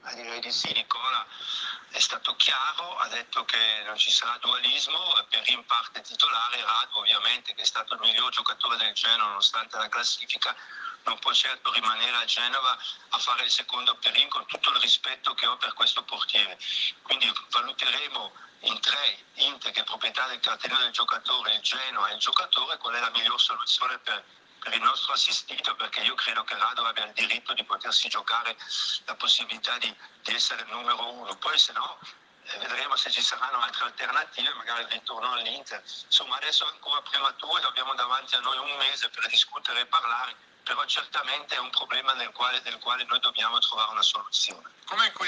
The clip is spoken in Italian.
Direi di sì, Nicola è stato chiaro, ha detto che non ci sarà dualismo, Perin parte titolare, Radu ovviamente che è stato il miglior giocatore del Genoa nonostante la classifica non può certo rimanere a Genova a fare il secondo Perin con tutto il rispetto che ho per questo portiere. Quindi valuteremo in tre, Inter che è proprietà del cartellino del giocatore, il Genoa e il giocatore, qual è la miglior soluzione per il nostro assistito, perché io credo che Radu abbia il diritto di potersi giocare la possibilità di essere il numero uno. Poi se no vedremo se ci saranno altre alternative, magari il ritorno all'Inter. Insomma, adesso è ancora prematuro, abbiamo davanti a noi un mese per discutere e parlare, però certamente è un problema del quale noi dobbiamo trovare una soluzione. Come